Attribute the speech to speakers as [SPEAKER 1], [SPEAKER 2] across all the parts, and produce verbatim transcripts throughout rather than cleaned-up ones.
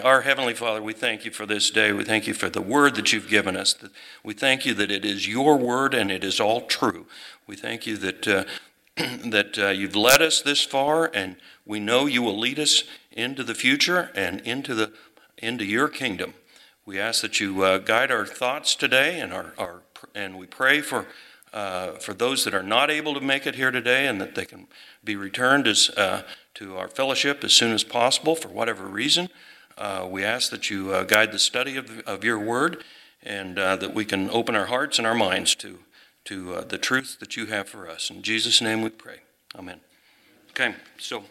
[SPEAKER 1] Our Heavenly Father, we thank you for this day. We thank you for the word that you've given us. We thank you that it is your word and it is all true. We thank you that uh, that uh, you've led us this far, and we know you will lead us into the future and into the into your kingdom. We ask that you uh, guide our thoughts today, and our, our and we pray for uh, for those that are not able to make it here today, and that they can be returned as uh, to our fellowship as soon as possible for whatever reason. Uh, we ask that you uh, guide the study of, of your word, and uh, that we can open our hearts and our minds to, to uh, the truth that you have for us. In Jesus' name we pray. Amen. Okay, so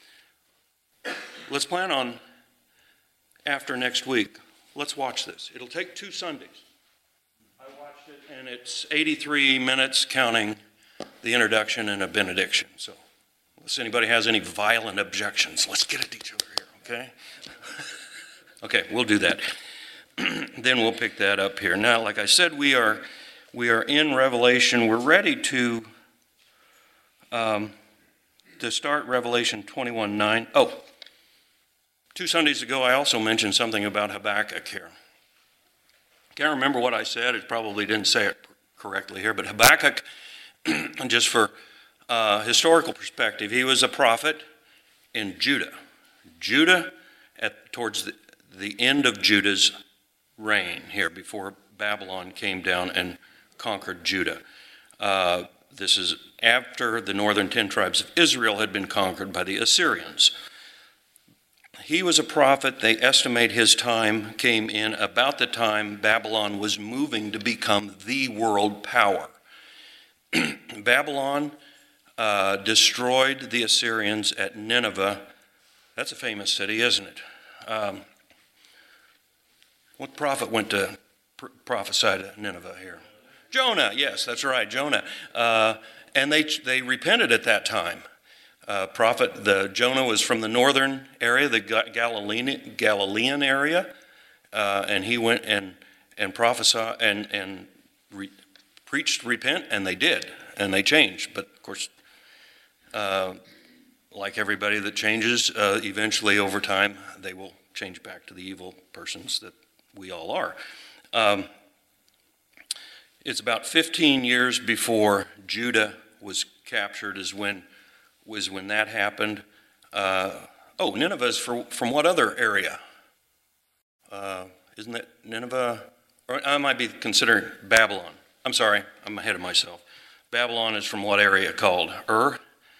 [SPEAKER 1] let's plan on, after next week, let's watch this. It'll take two Sundays. I watched it, and it's eighty-three minutes counting the introduction and a benediction. So unless anybody has any violent objections, let's get at each other here, okay? Okay, we'll do that. Then we'll pick that up here. Now, like I said, we are we are in Revelation. We're ready to um, to start Revelation twenty-one nine. Oh, two Sundays ago, I also mentioned something about Habakkuk here. Can't remember what I said. It probably didn't say it correctly here, but Habakkuk, just for uh, historical perspective, he was a prophet in Judah. Judah, at towards the the end of Judah's reign here, before Babylon came down and conquered Judah. Uh, this is after the northern ten tribes of Israel had been conquered by the Assyrians. He was a prophet. They estimate his time came in about the time Babylon was moving to become the world power. Babylon uh, destroyed the Assyrians at Nineveh. That's a famous city, isn't it? Um, What prophet went to pr- prophesy to Nineveh here? Jonah, yes, that's right, Jonah. Uh, and they they repented at that time. Uh, prophet, the Jonah was from the northern area, the Galilean Galilean area, uh, and he went and and prophesied and and re- preached repent, and they did, and they changed. But of course, uh, like everybody that changes, uh, eventually over time they will change back to the evil persons that we all are. Um, it's about fifteen years before Judah was captured is when was when that happened. Uh, oh, Nineveh is for, from what other area? Uh, isn't it Nineveh? Or I might be considering Babylon. I'm sorry, I'm ahead of myself. Babylon is from what area called? Ur?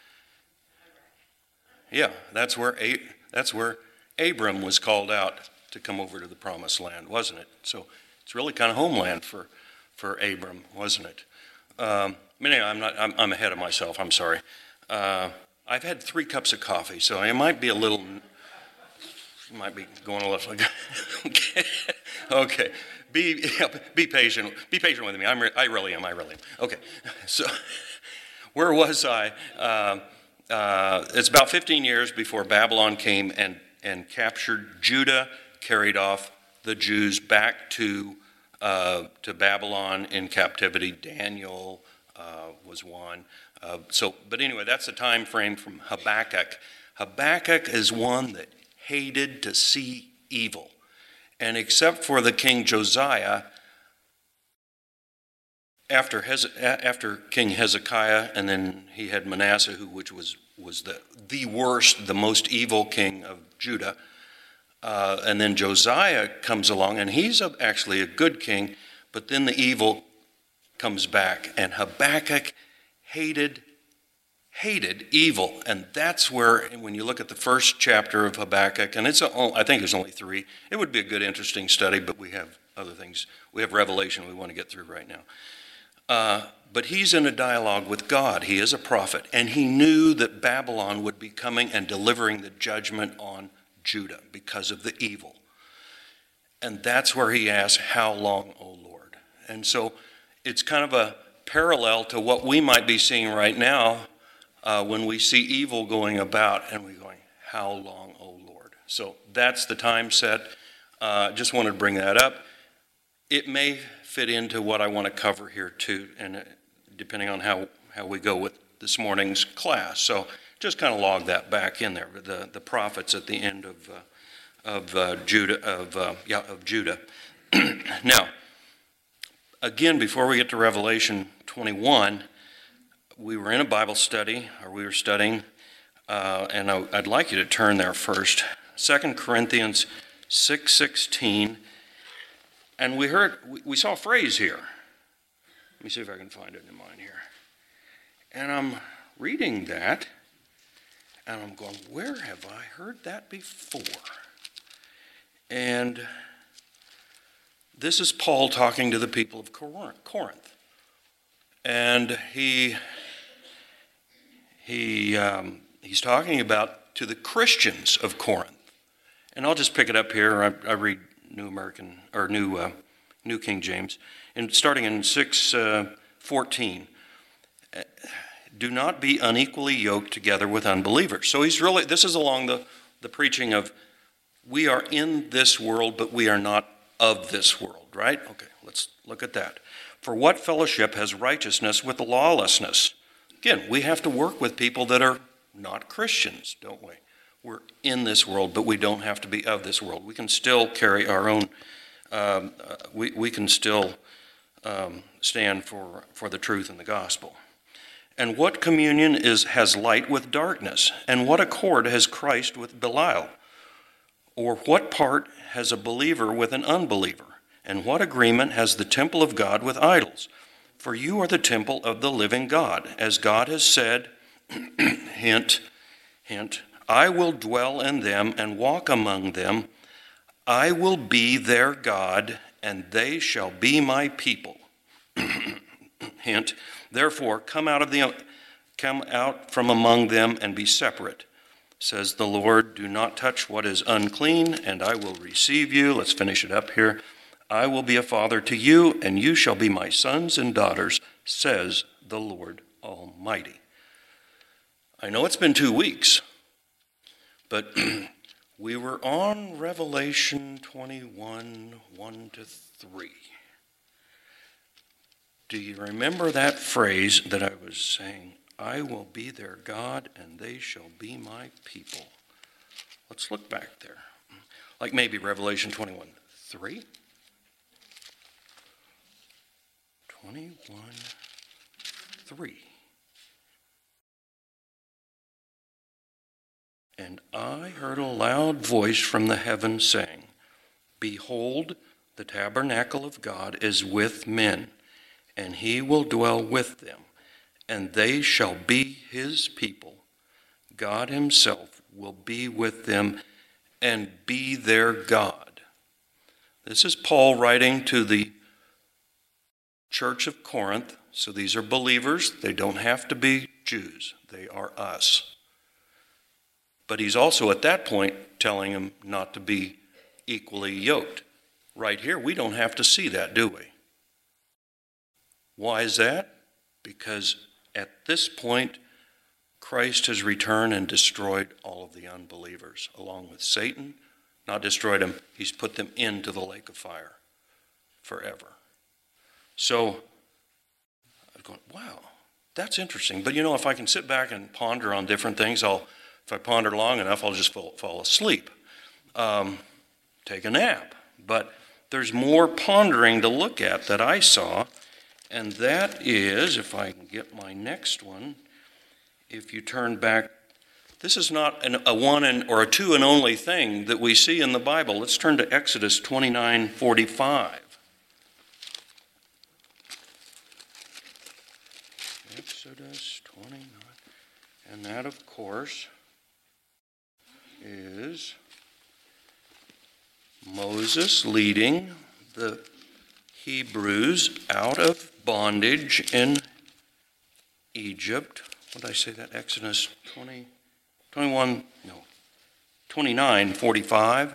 [SPEAKER 1] Yeah, that's where A- that's where Abram was called out to come over to the promised land, wasn't it? So it's really kind of homeland for, for Abram, wasn't it? Um, I mean, anyway, I'm not. I'm, I'm ahead of myself. I'm sorry. Uh, I've had three cups of coffee, so I might be a little. Might be going a little. Okay. Okay. Be yeah, be patient. Be patient with me. I'm. Re- I really am. I really am. Okay. So, where was I? Uh, uh, it's about fifteen years before Babylon came and and captured Judah. Carried off the Jews back to uh, to Babylon in captivity. Daniel uh, was one. Uh, so, but anyway, that's the time frame from Habakkuk. Habakkuk is one that hated to see evil, and except for the king Josiah, after Hez- after King Hezekiah, and then he had Manasseh, who which was was the the worst, the most evil king of Judah. Uh, and then Josiah comes along, and he's a, actually a good king, but then the evil comes back, and Habakkuk hated, hated evil. And that's where, when you look at the first chapter of Habakkuk, and it's a, I think there's only three, it would be a good, interesting study, but we have other things. We have Revelation we want to get through right now. Uh, but he's in a dialogue with God. He is a prophet, and he knew that Babylon would be coming and delivering the judgment on Judah because of the evil. And that's where he asks, how long, O Lord? And so it's kind of a parallel to what we might be seeing right now uh, when we see evil going about and we're going, how long, O Lord? So that's the time set. Uh, just wanted to bring that up. It may fit into what I want to cover here too, and uh, depending on how, how we go with this morning's class. So just kind of log that back in there, the, the prophets at the end of, uh, of uh, Judah, of, uh, yeah, of Judah. Now, again, before we get to Revelation twenty-one, we were in a Bible study, or we were studying, uh, and I, I'd like you to turn there first. Second Corinthians six sixteen, and we heard, we, we saw a phrase here. Let me see if I can find it in mine here. And I'm reading that, and I'm going, where have I heard that before? And this is Paul talking to the people of Corinth. And he, he, um, he's talking about to the Christians of Corinth. And I'll just pick it up here. I, I read New American, or New, uh, New King James. And starting in six fourteen. Do not be unequally yoked together with unbelievers. So he's really, this is along the, the preaching of, we are in this world, but we are not of this world, right? Okay, let's look at that. For what fellowship has righteousness with lawlessness? Again, we have to work with people that are not Christians, don't we? We're in this world, but we don't have to be of this world. We can still carry our own, um, uh, we, we can still um, stand for, for the truth in the gospel. And what communion is has light with darkness? And what accord has Christ with Belial? Or what part has a believer with an unbeliever? And what agreement has the temple of God with idols? For you are the temple of the living God. As God has said, hint, hint, I will dwell in them and walk among them. I will be their God, and they shall be my people. Hint, therefore, come out of the come out from among them and be separate, says the Lord. Do not touch what is unclean, and I will receive you. Let's finish it up here. I will be a father to you, and you shall be my sons and daughters, says the Lord Almighty. I know it's been two weeks, but we were on Revelation twenty-one, one to three. Do you remember that phrase that I was saying? I will be their God, and they shall be my people. Let's look back there. Like maybe Revelation twenty-one, three? twenty-one, three. And I heard a loud voice from the heavens saying, behold, the tabernacle of God is with men, and he will dwell with them, and they shall be his people. God himself will be with them and be their God. This is Paul writing to the church of Corinth. So these are believers. They don't have to be Jews. They are us. But he's also at that point telling them not to be equally yoked. Right here, we don't have to see that, do we? Why is that? Because at this point, Christ has returned and destroyed all of the unbelievers, along with Satan. Not destroyed them, he's put them into the lake of fire forever. So, I'm going, wow, that's interesting. But you know, if I can sit back and ponder on different things, I'll, if I ponder long enough, I'll just fall, fall asleep, um, take a nap. But there's more pondering to look at that I saw. And that is, if I can get my next one, if you turn back, this is not an, a one and, or a two and only thing that we see in the Bible. Let's turn to Exodus twenty-nine forty-five. Exodus twenty-nine. And that, of course, is Moses leading the Hebrews out of bondage in Egypt. What did I say that? Exodus twenty, twenty-one, no, twenty-nine forty-five.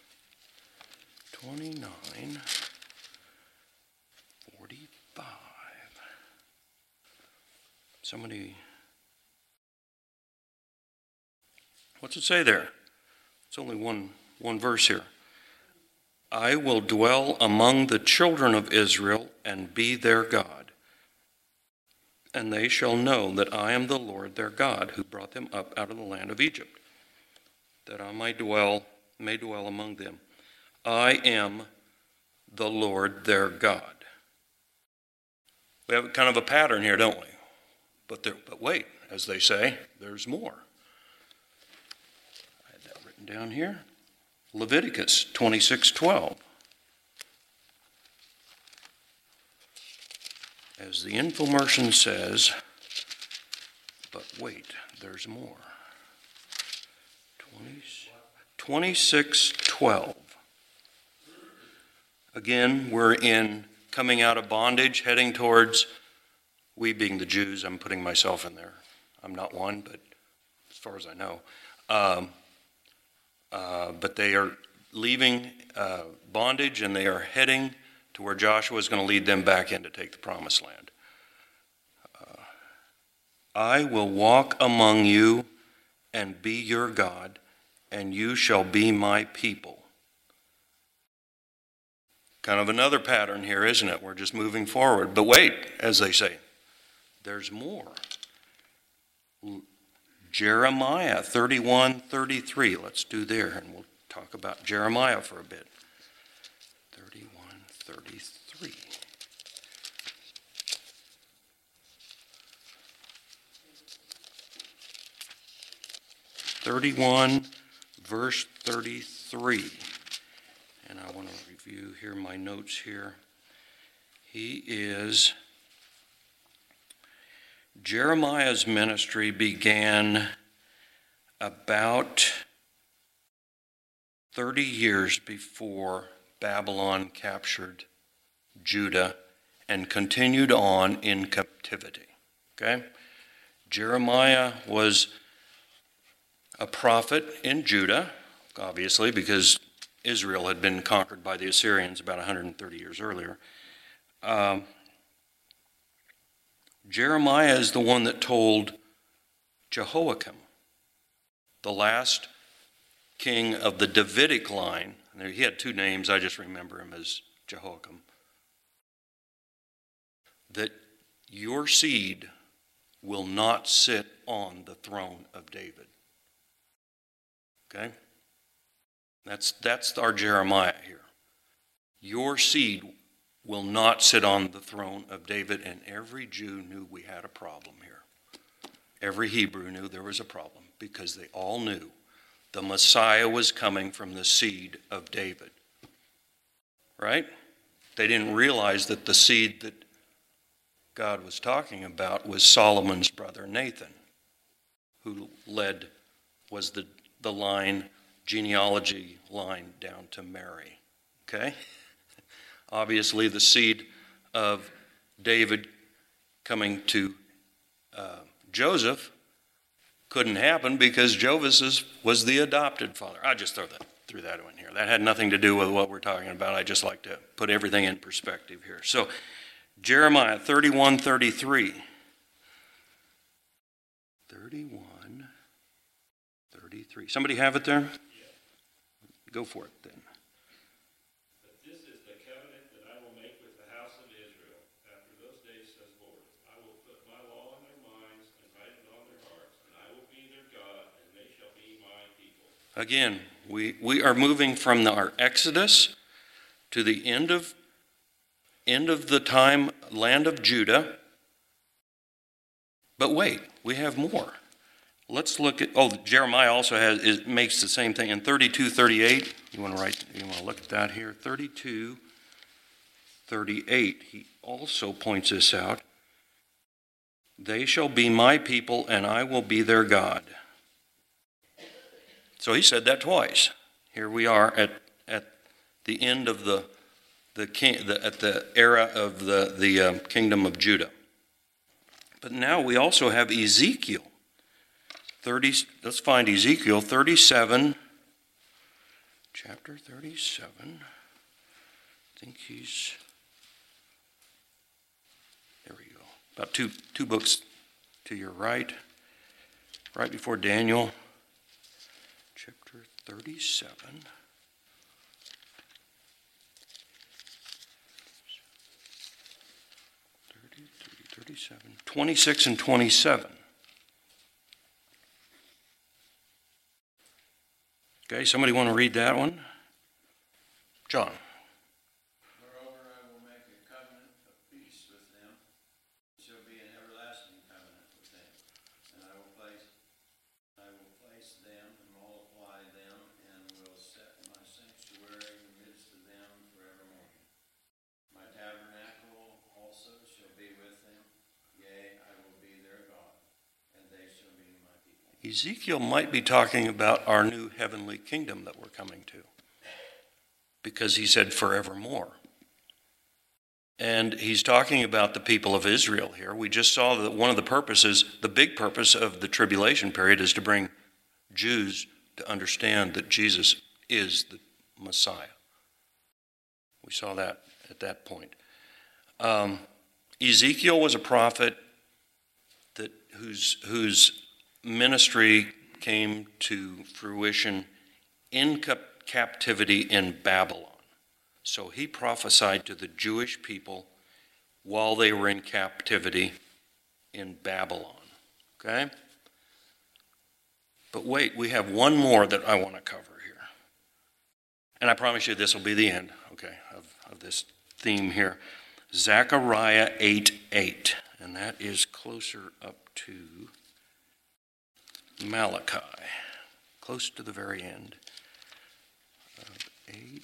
[SPEAKER 1] twenty-nine forty-five. Somebody, what's it say there? It's only one, one verse here. I will dwell among the children of Israel and be their God. And they shall know that I am the Lord their God, who brought them up out of the land of Egypt, that I might dwell may dwell among them. I am the Lord their God. We have kind of a pattern here, don't we? But there, but wait, as they say, there's more. I had that written down here. Leviticus twenty-six twelve. As the infomercial says, but wait, there's more. twenty-six twelve. Again, we're in coming out of bondage, heading towards, we being the Jews, I'm putting myself in there. I'm not one, but as far as I know. Um, uh, but they are leaving uh, bondage, and they are heading to where Joshua is going to lead them back in to take the promised land. Uh, I will walk among you and be your God, and you shall be my people. Kind of another pattern here, isn't it? We're just moving forward. But wait, as they say, there's more. Jeremiah thirty-one thirty-three. Let's do there, and we'll talk about Jeremiah for a bit. thirty-one thirty-three. thirty-one, verse thirty-three. And I want to review here my notes here. He is, Jeremiah's ministry began about thirty years before Babylon captured Judah and continued on in captivity. Okay? Jeremiah was a prophet in Judah, obviously, because Israel had been conquered by the Assyrians about one hundred thirty years earlier. Um, Jeremiah is the one that told Jehoiakim, the last king of the Davidic line. He had two names, I just remember him as Jehoiakim. That your seed will not sit on the throne of David. Okay? That's, that's our Jeremiah here. Your seed will not sit on the throne of David, and every Jew knew we had a problem here. Every Hebrew knew there was a problem because they all knew the Messiah was coming from the seed of David. Right? They didn't realize that the seed that God was talking about was Solomon's brother Nathan, who led, was the, the line, genealogy line down to Mary. Okay? Obviously, the seed of David coming to uh, Joseph couldn't happen because Joseph was the adopted father. I'll just throw that threw that in here. That had nothing to do with what we're talking about. I just like to put everything in perspective here. So, Jeremiah thirty-one thirty-three. thirty-one thirty-three. Somebody have it there? Go for it then.
[SPEAKER 2] But this is the covenant that I will make with the house of Israel. After those days, says the Lord, I will put my law in their minds and write it on their hearts, and I will be their God, and they shall be my people.
[SPEAKER 1] Again, we, we are moving from the, our Exodus to the end of end of the time, land of Judah. But wait, we have more. Let's look at, oh, Jeremiah also has, is, makes the same thing in thirty-two thirty-eight. You want to write, you want to look at that here. thirty-two thirty-eight. He also points this out. They shall be my people, and I will be their God. So he said that twice. Here we are at, at the end of the, the, king, the at the era of the, the um, kingdom of Judah. But now we also have Ezekiel. thirty, let's find Ezekiel thirty-seven, chapter thirty-seven. I think he's, there we go. About two, two books to your right, right before Daniel, chapter thirty-seven. thirty-three, thirty-seven, twenty-six and twenty-seven. Okay, somebody want to read that one? John.
[SPEAKER 3] Moreover, I will make a covenant of peace with them. It shall be an everlasting covenant with them. And I will place, I will place them and multiply them, and will set my sanctuary in the midst of them forevermore. My tabernacle also shall be with them. Yea, I will be their God, and they shall be my people.
[SPEAKER 1] Ezekiel might be talking about our new heavenly kingdom that we're coming to, because he said forevermore. And he's talking about the people of Israel here. We just saw that one of the purposes, the big purpose of the tribulation period, is to bring Jews to understand that Jesus is the Messiah. We saw that at that point. Um, Ezekiel was a prophet that whose whose ministry came to fruition in cap- captivity in Babylon. So he prophesied to the Jewish people while they were in captivity in Babylon. Okay? But wait, we have one more that I want to cover here. And I promise you this will be the end, okay, of, of this theme here. Zechariah eight eight. And that is closer up to Malachi. Close to the very end. Of eight.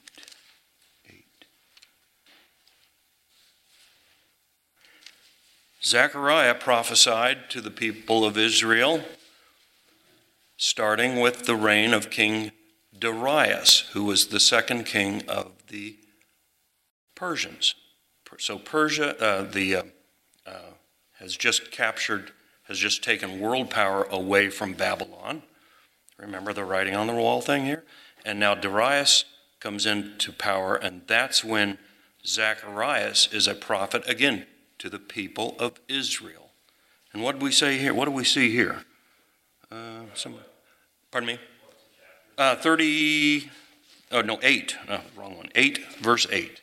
[SPEAKER 1] Zechariah prophesied to the people of Israel, starting with the reign of King Darius, who was the second king of the Persians. So Persia, uh, the uh, uh, has just captured, has just taken world power away from Babylon. Remember the writing on the wall thing here? And now Darius comes into power, and that's when Zacharias is a prophet again to the people of Israel. And what do we say here? What do we see here? Uh, some, pardon me? Uh, thirty, oh no, eight. No, wrong one. eight, verse eight.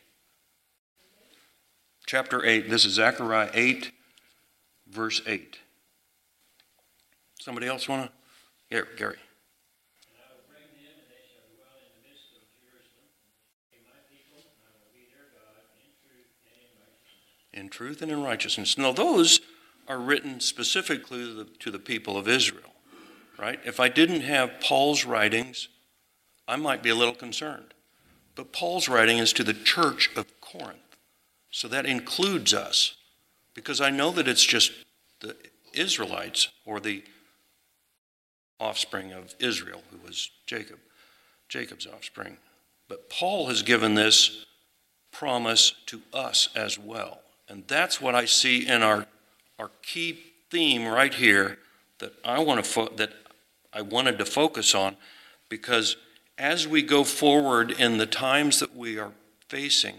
[SPEAKER 1] Chapter eight. This is Zechariah eight, verse eight. Somebody else want to? Here, Gary.
[SPEAKER 3] And I will bring them, and they shall dwell in the midst of Jerusalem, and be my people, and I will be their God, in truth and in righteousness.
[SPEAKER 1] In truth and in righteousness. Now, those are written specifically to the, to the people of Israel, right? If I didn't have Paul's writings, I might be a little concerned. But Paul's writing is to the church of Corinth. So that includes us, because I know that it's just the Israelites, or the offspring of Israel, who was Jacob, Jacob's offspring. But Paul has given this promise to us as well. And that's what I see in our, our key theme right here that I want to fo- that I wanted to focus on, because as we go forward in the times that we are facing,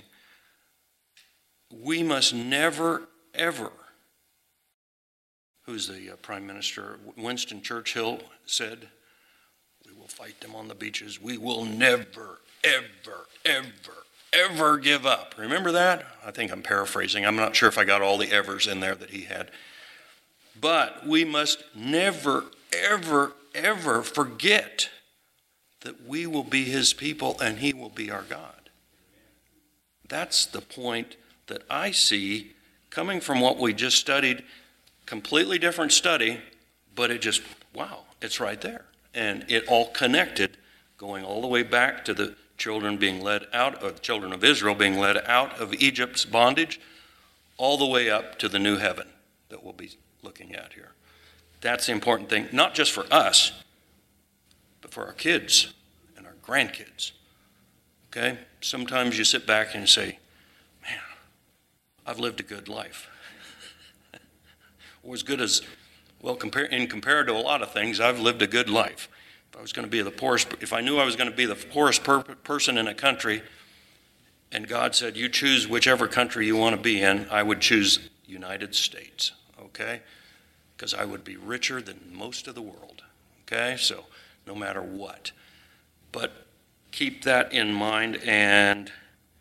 [SPEAKER 1] we must never, ever, who's the uh, Prime Minister, Winston Churchill said, we will fight them on the beaches. We will never, ever, ever, ever give up. Remember that? I think I'm paraphrasing. I'm not sure if I got all the evers in there that he had. But we must never, ever, ever forget that we will be his people and he will be our God. That's the point that I see coming from what we just studied. Completely different study, but it just, wow, it's right there. And it all connected, going all the way back to the children being led out, or the children of Israel being led out of Egypt's bondage, all the way up to the new heaven that we'll be looking at here. That's the important thing, not just for us, but for our kids and our grandkids. Okay? Sometimes you sit back and you say, man, I've lived a good life. Or as good as, well, compare, in compared to a lot of things, I've lived a good life. If I was going to be the poorest, if I knew I was going to be the poorest per, person in a country, and God said, you choose whichever country you want to be in, I would choose United States, okay? Because I would be richer than most of the world, okay? So no matter what. But keep that in mind, and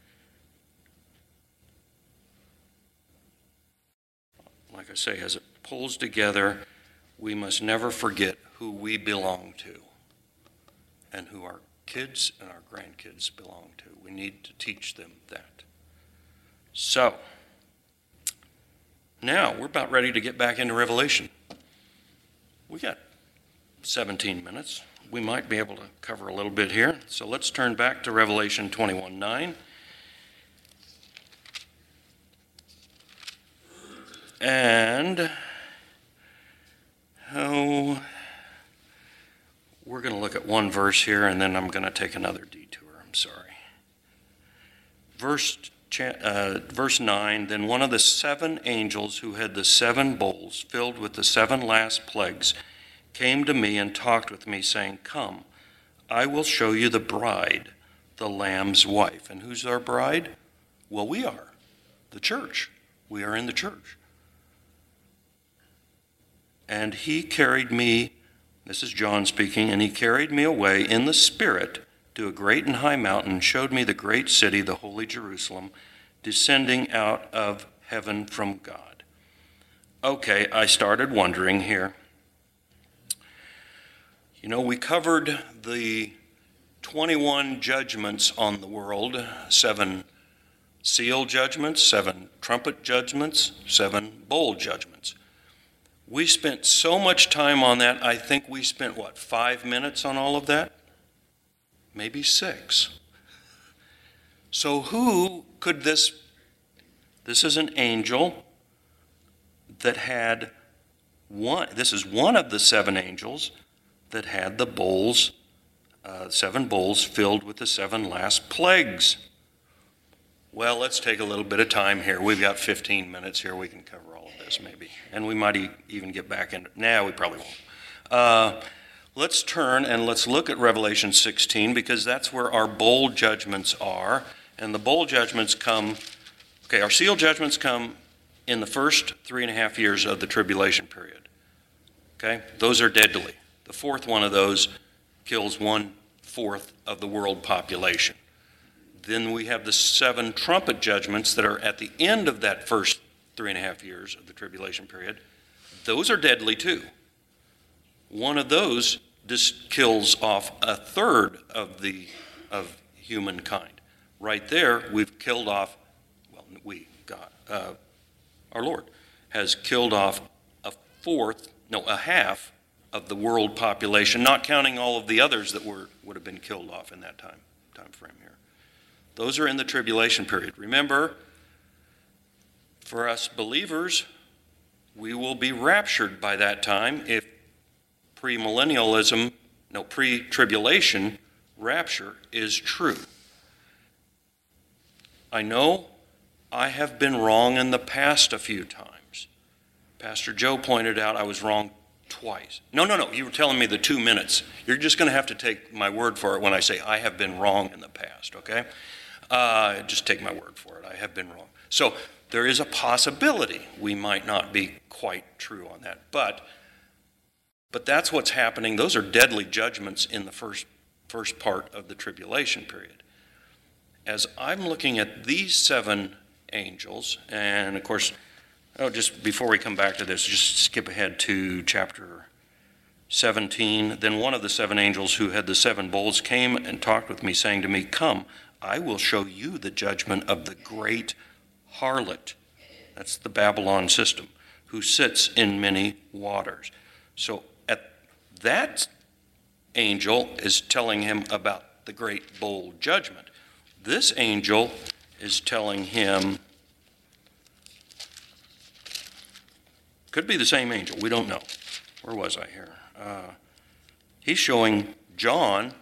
[SPEAKER 1] like I say, as it pulls together, we must never forget who we belong to and who our kids and our grandkids belong to. We need to teach them that. So, now we're about ready to get back into Revelation. We got seventeen minutes. We might be able to cover a little bit here. So let's turn back to Revelation twenty-one nine. And oh, we're going to look at one verse here, and then I'm going to take another detour. I'm sorry. Verse, uh, verse nine, then one of the seven angels who had the seven bowls filled with the seven last plagues came to me and talked with me, saying, come, I will show you the bride, the Lamb's wife. And who's our bride? Well, we are, the church. We are in the church. And he carried me, this is John speaking, and he carried me away in the Spirit to a great and high mountain, and showed me the great city, the holy Jerusalem, descending out of heaven from God. Okay, I started wondering here. You know, we covered the twenty-one judgments on the world, seven seal judgments, seven trumpet judgments, seven bowl judgments. We spent so much time on that, I think we spent, what, five minutes on all of that? Maybe six. So who could this, this is an angel that had one, this is one of the seven angels that had the bowls, uh, seven bowls filled with the seven last plagues. Well, let's take a little bit of time here. We've got fifteen minutes here. We can cover all of this maybe. And we might e- even get back into, now we probably won't. Uh, let's turn and let's look at Revelation sixteen, because that's where our bowl judgments are. And the bowl judgments come, okay, our seal judgments come in the first three and a half years of the tribulation period. Okay, those are deadly. The fourth one of those kills one-fourth of the world population. Then we have the seven trumpet judgments that are at the end of that first three and a half years of the tribulation period. Those are deadly too. One of those just kills off a third of the of humankind. Right there, we've killed off, well, we, God, uh, our Lord, has killed off a fourth, no, a half of the world population, not counting all of the others that were would have been killed off in that time, time frame here. Those are in the tribulation period. Remember, for us believers, we will be raptured by that time if premillennialism, no, pre-tribulation rapture is true. I know I have been wrong in the past a few times. Pastor Joe pointed out I was wrong twice. No, no, no, you were telling me the two minutes. You're just going to have to take my word for it when I say I have been wrong in the past, okay? Uh, just take my word for it. I have been wrong. So there is a possibility we might not be quite true on that. But but that's what's happening. Those are deadly judgments in the first first part of the tribulation period. As I'm looking at these seven angels, and of course, oh, just before we come back to this, just skip ahead to chapter seventeen. Then one of the seven angels who had the seven bowls came and talked with me, saying to me, come, I will show you the judgment of the great harlot. That's the Babylon system, who sits in many waters. So at that angel is telling him about the great bowl judgment. This angel is telling him, could be the same angel, we don't know. Where was I here? Uh, he's showing John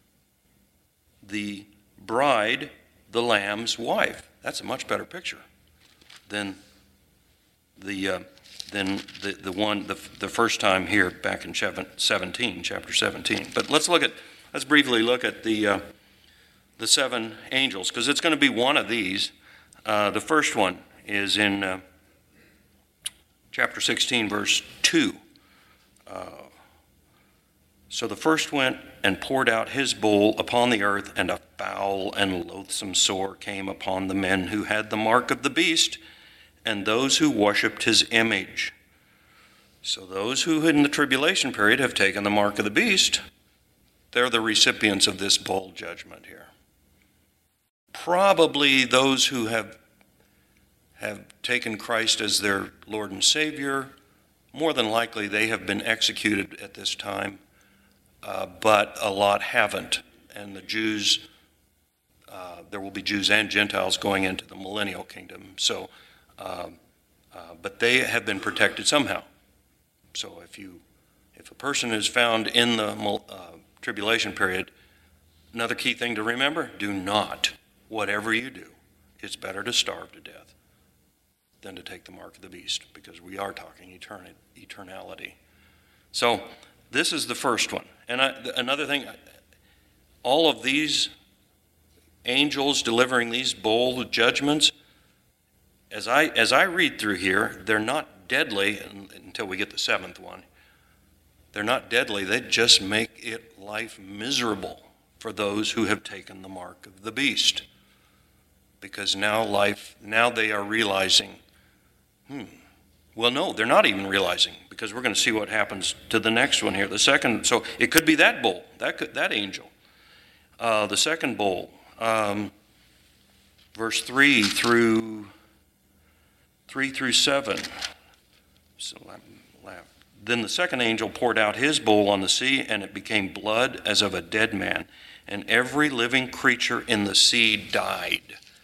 [SPEAKER 1] the bride, the Lamb's wife. That's a much better picture than the uh, than the the one the the first time here back in seventeen, chapter seventeen. But let's look at let's briefly look at the uh, the seven angels, because it's going to be one of these. Uh, the first one is in uh, chapter sixteen, verse two. Uh, So the first went and poured out his bowl upon the earth, and a foul and loathsome sore came upon the men who had the mark of the beast and those who worshipped his image. So those who in the tribulation period have taken the mark of the beast, they're the recipients of this bowl judgment here. Probably those who have, have taken Christ as their Lord and Savior, more than likely they have been executed at this time, uh, but a lot haven't. And the Jews, uh, there will be Jews and Gentiles going into the millennial kingdom. So, um, uh, but they have been protected somehow. So if you, if a person is found in the uh, tribulation period, another key thing to remember, do not, whatever you do, it's better to starve to death than to take the mark of the beast, because we are talking eternity, eternality. So this is the first one. And I, another thing, all of these angels delivering these bowl judgments, as I, as I read through here, they're not deadly until we get the seventh one. They're not deadly. They just make it life miserable for those who have taken the mark of the beast. Because now life, now they are realizing, hmm, well, no, they're not even realizing, because we're going to see what happens to the next one here. The second, so it could be that bowl, that could, that angel. Uh, the second bowl, um, verse three through three through seven. So, then the second angel poured out his bowl on the sea, and it became blood as of a dead man, and every living creature in the sea died.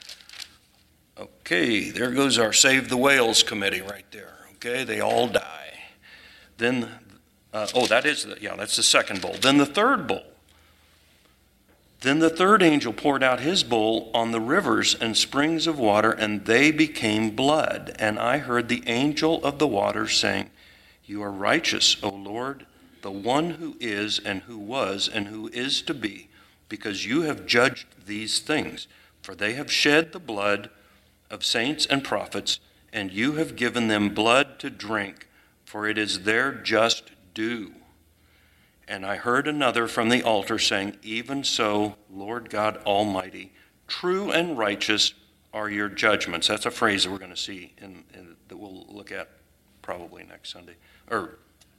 [SPEAKER 1] Okay, there goes our Save the Whales committee right there. Okay, they all die. Then, uh, oh, that is the, yeah, that's the second bowl. Then the third bowl. Then the third angel poured out his bowl on the rivers and springs of water, and they became blood. And I heard the angel of the waters saying, "You are righteous, O Lord, the one who is and who was and who is to be, because you have judged these things. For they have shed the blood of saints and prophets, and you have given them blood to drink, for it is their just due." And I heard another from the altar saying, "Even so, Lord God Almighty, true and righteous are your judgments." That's a phrase that we're going to see in, in that we'll look at probably next Sunday, or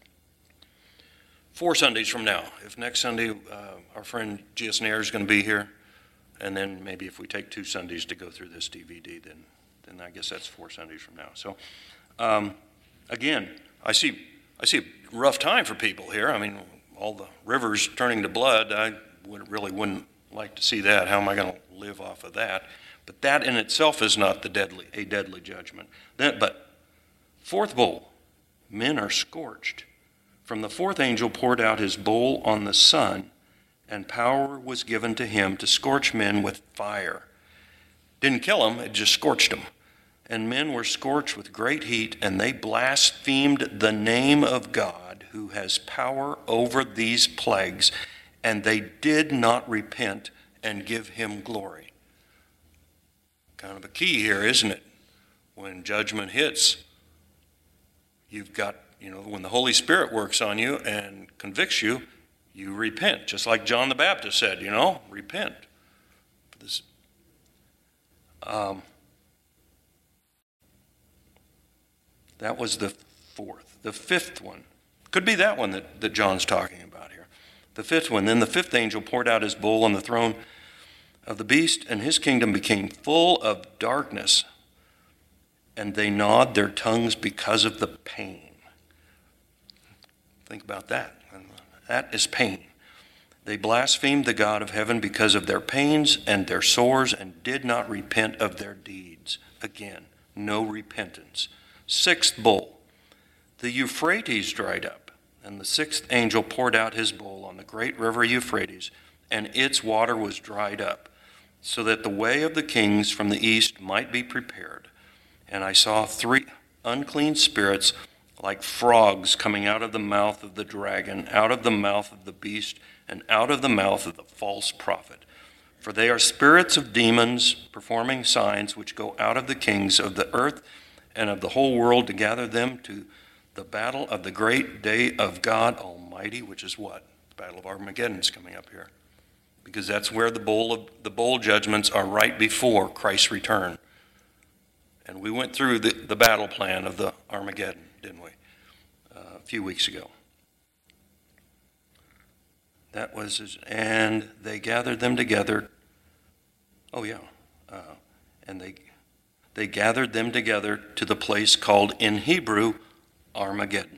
[SPEAKER 1] four Sundays from now. If next Sunday uh, our friend G S Nair is going to be here, and then maybe if we take two Sundays to go through this D V D, then then I guess that's four Sundays from now. So um, again, I see I see a rough time for people here. I mean, all the rivers turning to blood, I would, really wouldn't like to see that. How am I going to live off of that? But that in itself is not the deadly, a deadly judgment. Then, but fourth bowl, men are scorched. From the fourth angel poured out his bowl on the sun, and power was given to him to scorch men with fire. Didn't kill them, it just scorched them. And men were scorched with great heat, and they blasphemed the name of God, who has power over these plagues, and they did not repent and give him glory. Kind of a key here, isn't it? When judgment hits, you've got, you know, when the Holy Spirit works on you and convicts you, you repent. Just like John the Baptist said, you know, repent. This, um, that was the fourth. The fifth one. Could be that one that, that John's talking about here. The fifth one. Then the fifth angel poured out his bowl on the throne of the beast, and his kingdom became full of darkness, and they gnawed their tongues because of the pain. Think about that. That is pain. They blasphemed the God of heaven because of their pains and their sores, and did not repent of their deeds. Again, no repentance. Sixth bowl. The Euphrates dried up, and the sixth angel poured out his bowl on the great river Euphrates, and its water was dried up, so that the way of the kings from the east might be prepared. And I saw three unclean spirits like frogs coming out of the mouth of the dragon, out of the mouth of the beast, and out of the mouth of the false prophet. For they are spirits of demons, performing signs which go out of the kings of the earth and of the whole world to gather them to the battle of the great day of God Almighty, which is what? The Battle of Armageddon is coming up here. Because that's where the bowl of the bowl judgments are, right before Christ's return. And we went through the, the battle plan of the Armageddon, didn't we? Uh, a few weeks ago. That was, his, and they gathered them together. Oh, yeah. Uh, and they they gathered them together to the place called in Hebrew Armageddon.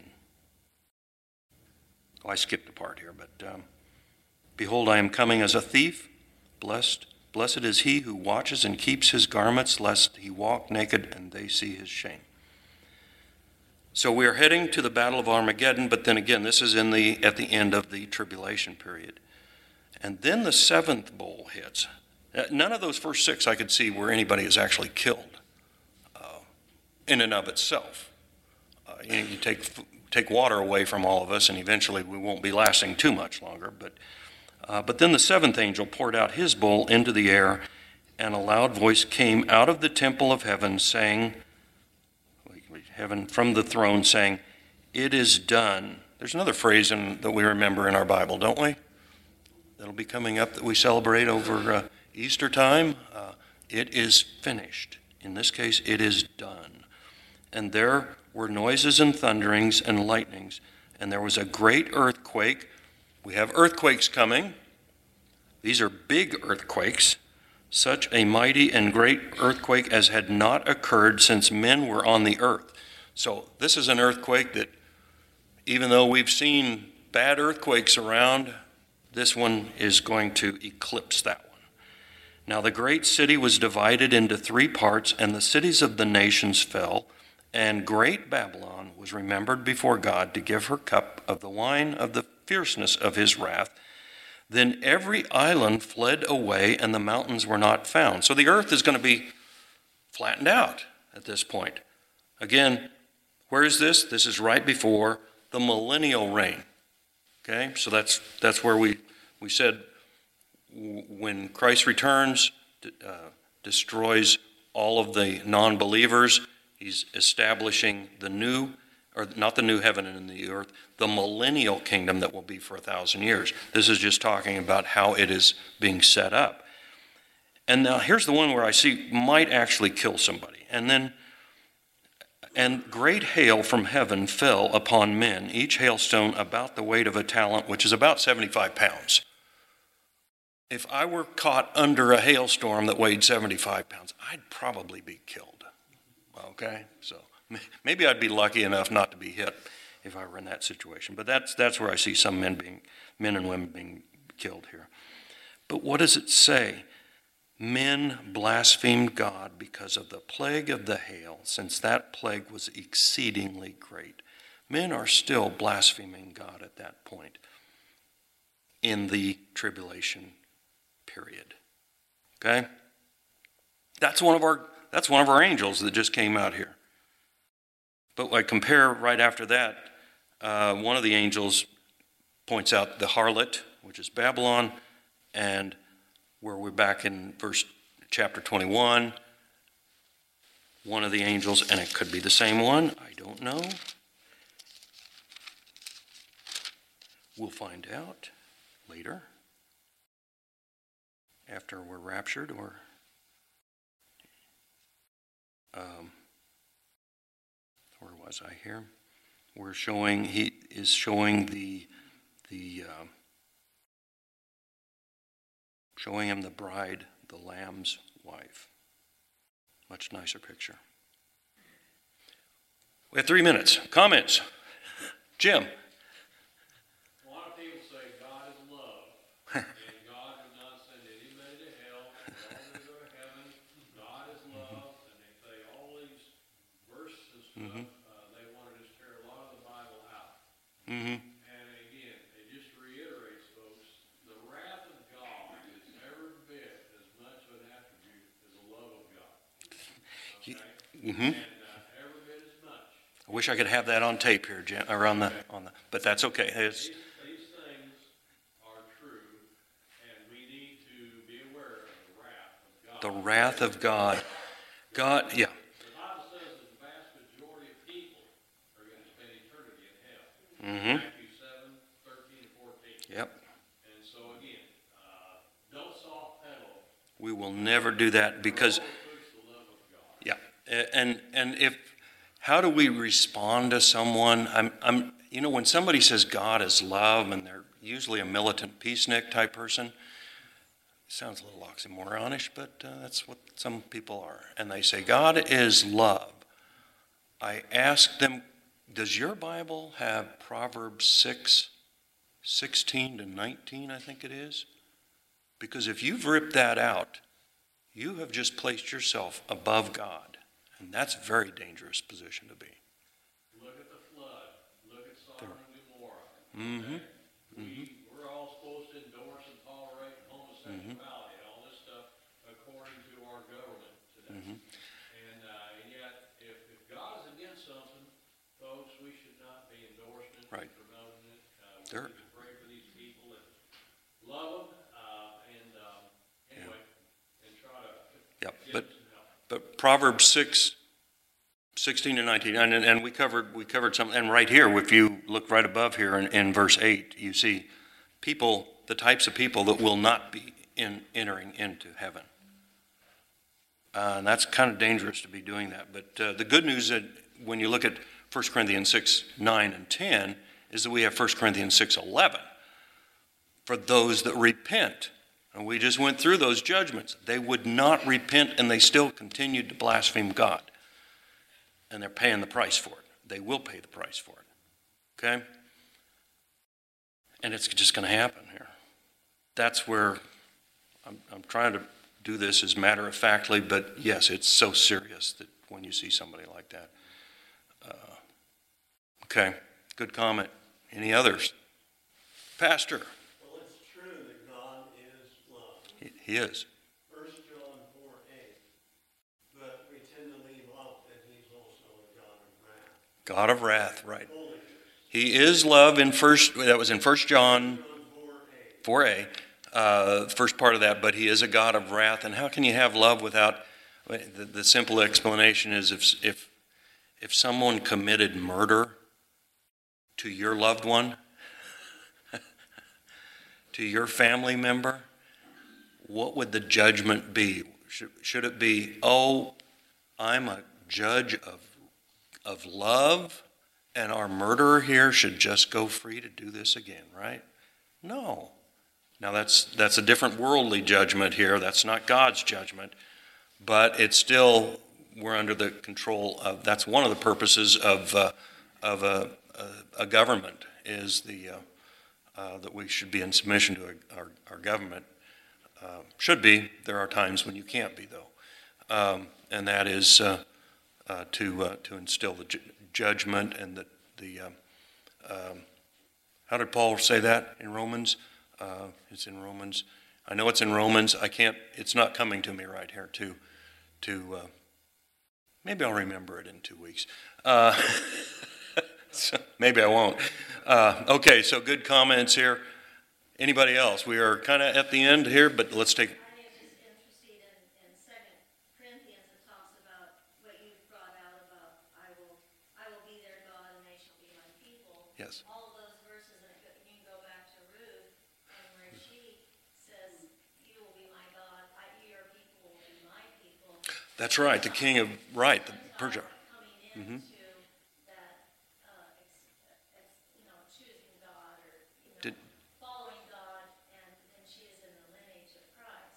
[SPEAKER 1] Oh, I skipped a part here, but um, behold, I am coming as a thief. Blessed, blessed is he who watches and keeps his garments, lest he walk naked and they see his shame. So we are heading to the Battle of Armageddon, but then again, this is in the at the end of the tribulation period. And then the seventh bowl hits. None of those first six I could see where anybody is actually killed uh, in and of itself. Uh, you, know, you take take water away from all of us, and eventually we won't be lasting too much longer. But uh, but then the seventh angel poured out his bowl into the air, and a loud voice came out of the temple of heaven, saying, heaven from the throne, saying, "It is done." There's another phrase in, that we remember in our Bible, don't we? That'll be coming up that we celebrate over uh, Easter time. Uh, it is finished. In this case, it is done. And there were noises and thunderings and lightnings, and there was a great earthquake. We have earthquakes coming. These are big earthquakes, such a mighty and great earthquake as had not occurred since men were on the earth. So this is an earthquake that, even though we've seen bad earthquakes around, this one is going to eclipse that one. Now the great city was divided into three parts, and the cities of the nations fell, and great Babylon was remembered before God to give her cup of the wine of the fierceness of his wrath. Then every island fled away, and the mountains were not found. So the earth is going to be flattened out at this point. Again, where is this? This is right before the millennial reign. Okay, so that's that's where we we said when Christ returns, uh, destroys all of the non-believers, he's establishing the new, or not the new heaven and the earth, the millennial kingdom that will be for a thousand years. This is just talking about how it is being set up. And now here's the one where I see might actually kill somebody. And then, and great hail from heaven fell upon men, each hailstone about the weight of a talent, which is about seventy-five pounds. If I were caught under a hailstorm that weighed seventy-five pounds, I'd probably be killed. Okay, so maybe I'd be lucky enough not to be hit if I were in that situation. But that's that's where I see some men being, men and women being killed here. But what does it say? Men blasphemed God because of the plague of the hail, since that plague was exceedingly great. Men are still blaspheming God at that point in the tribulation period. Okay? That's one of our that's one of our angels that just came out here. But I compare right after that, uh, one of the angels points out the harlot, which is Babylon, and where we're back in verse chapter twenty-one, one of the angels, and it could be the same one, I don't know. We'll find out later, after we're raptured, or um, where was I here? We're showing, he is showing the, the uh, showing him the bride, the Lamb's wife. Much nicer picture. We have three minutes. Comments? Jim?
[SPEAKER 2] A lot of people say God is love, and God would not send anybody to hell, and all to go to heaven. God is love, and they say all these verses and stuff.
[SPEAKER 1] Mm-hmm.
[SPEAKER 2] Uh, they want to just tear a lot of the Bible out.
[SPEAKER 1] Mm-hmm.
[SPEAKER 2] And again, it just reiterates, folks, the wrath of God is every bit as much of an attribute as the love of God. Okay?
[SPEAKER 1] Mm-hmm.
[SPEAKER 2] And uh, every bit as much.
[SPEAKER 1] I wish I could have that on tape here, Jim, or on the, on the, but that's okay. It's,
[SPEAKER 2] These, these things are true, and we need to be aware of the wrath of God.
[SPEAKER 1] the wrath of God. God, yeah.
[SPEAKER 2] The Bible says that the vast majority of people are going to spend eternity in hell.
[SPEAKER 1] Mm-hmm.
[SPEAKER 2] Matthew seven, thirteen, and fourteen.
[SPEAKER 1] Yep.
[SPEAKER 2] And so again, uh, don't soft pedal.
[SPEAKER 1] We will never do that because,
[SPEAKER 2] Push the love of God.
[SPEAKER 1] yeah. And, and if, how do we respond to someone? I'm, I'm, you know, when somebody says God is love and they're, usually a militant peacenik type person. Sounds a little oxymoronish, but uh, that's what some people are. And they say, God is love. I ask them, does your Bible have Proverbs six, sixteen to nineteen, I think it is? Because if you've ripped that out, you have just placed yourself above God. And that's a very dangerous position to be.
[SPEAKER 2] Look at the flood. Look at Sodom and Gomorrah.
[SPEAKER 1] Mm-hmm.
[SPEAKER 2] Okay? We, we're all supposed to endorse and tolerate homosexuality and all this stuff according to our government today.
[SPEAKER 1] Mm-hmm.
[SPEAKER 2] And, uh, and yet, if, if God is against something, folks, we should not be endorsing it
[SPEAKER 1] Right.
[SPEAKER 2] and promoting it. Uh, we
[SPEAKER 1] There-
[SPEAKER 2] need to pray for these people and love them, uh, and, um, anyway, and try to
[SPEAKER 1] Yeah,
[SPEAKER 2] give
[SPEAKER 1] but
[SPEAKER 2] them some help.
[SPEAKER 1] But Proverbs six, sixteen to nineteen, and, and we covered, we covered some, and right here, if you look right above here in, in verse eight, you see people, the types of people that will not be in, entering into heaven. Uh, and that's kind of dangerous to be doing that. But uh, the good news that when you look at First Corinthians six, nine, and ten, is that we have First Corinthians six, eleven. For those that repent. And we just went through those judgments. They would not repent, and they still continued to blaspheme God. And they're paying the price for it. They will pay the price for it. Okay? And it's just going to happen here. That's where I'm, I'm trying to do this as matter-of-factly, but yes, it's so serious that when you see somebody like that. Uh, okay, good comment. Any others? Pastor.
[SPEAKER 4] Well, it's true that God is love.
[SPEAKER 1] He, he is.
[SPEAKER 4] First John four eight. But we tend to leave out that he's also a God of wrath.
[SPEAKER 1] God of wrath, right.
[SPEAKER 4] Holiness.
[SPEAKER 1] He is love in first, that was in First John
[SPEAKER 4] John four eight.
[SPEAKER 1] four a, uh, first part of that, but he is a God of wrath. And how can you have love without, the, the simple explanation is if, if, if someone committed murder to your loved one, to your family member, what would the judgment be? Should, should it be, oh, I'm a judge of, of love, and our murderer here should just go free to do this again, right? No. Now that's that's a different worldly judgment here. That's not God's judgment, but it's still, we're under the control of, that's one of the purposes of uh, of a, a, a government, is the uh, uh, that we should be in submission to a, our, our government. Uh, should be. There are times when you can't be, though, um, and that is uh, uh, to uh, to instill the ju- judgment and the the. Um, um, how did Paul say that in Romans? Uh, it's in Romans. I know it's in Romans. I can't. It's not coming to me right here. To to. Uh, maybe I'll remember it in two weeks. Uh, so maybe I won't. Uh, okay. So good comments here. Anybody else? We are kind of at the end here, but let's take.
[SPEAKER 5] I was just interested in, in Second Corinthians, it talks about what you brought out about, I will, I will be their God and they shall be my people.
[SPEAKER 1] Yes.
[SPEAKER 5] All of those verses, and you can go back to Ruth, and where she says, you will be my God, I, your people will be my people.
[SPEAKER 1] That's right. The king of right, the Persia.
[SPEAKER 5] Coming into that, uh, ex, ex, you know, choosing God, or, you know,
[SPEAKER 1] Did-
[SPEAKER 5] following God, and then she is in the lineage of Christ.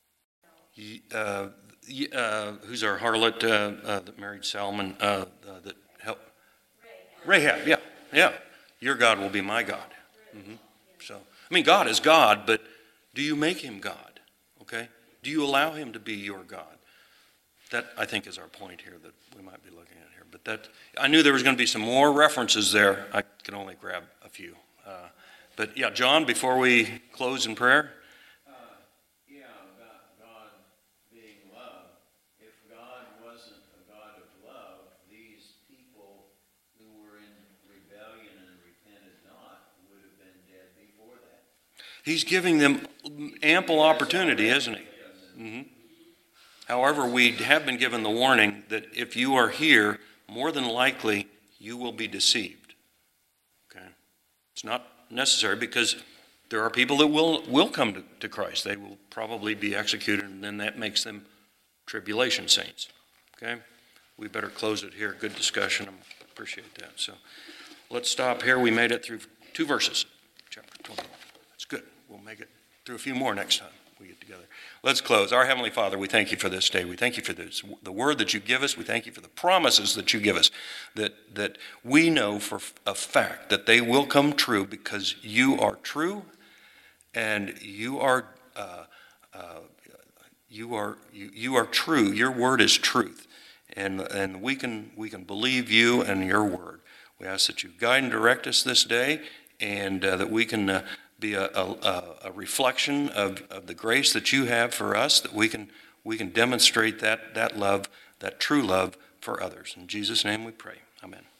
[SPEAKER 1] Y- Uh, y- uh, who's our harlot uh, uh, that married Salmon? Uh, uh, that helped. Rahab. Yeah, yeah. Your God will be my God. hmm So, I mean, God is God, but do you make him God? Okay. Do you allow him to be your God? That, I think, is our point here that we might be looking at here. But that, I knew there was going to be some more references there. I can only grab a few. Uh, but yeah, John, before we close in prayer.
[SPEAKER 3] Uh, yeah, about God being love. If God wasn't a God of love, these people who were in rebellion and repented not would have been dead before that.
[SPEAKER 1] He's giving them ample opportunity, isn't he? hmm However, we have been given the warning that if you are here, more than likely you will be deceived. Okay? It's not necessary because there are people that will, will come to, to Christ. They will probably be executed, and then that makes them tribulation saints. Okay? We better close it here. Good discussion. I appreciate that. So let's stop here. We made it through two verses. chapter twenty-one. That's good. We'll make it through a few more next time we get together. Let's close. Our Heavenly Father, we thank you for this day. We thank you for this, the word that you give us. We thank you for the promises that you give us, that, that we know for a fact that they will come true because you are true and you are uh, uh, you are you, you are true. Your word is truth, and and we can we can believe you and your word. We ask that you guide and direct us this day, and uh, that we can uh, be a, a, a reflection of, of the grace that you have for us, that we can we can demonstrate that that love, that true love for others. In Jesus' name we pray. Amen.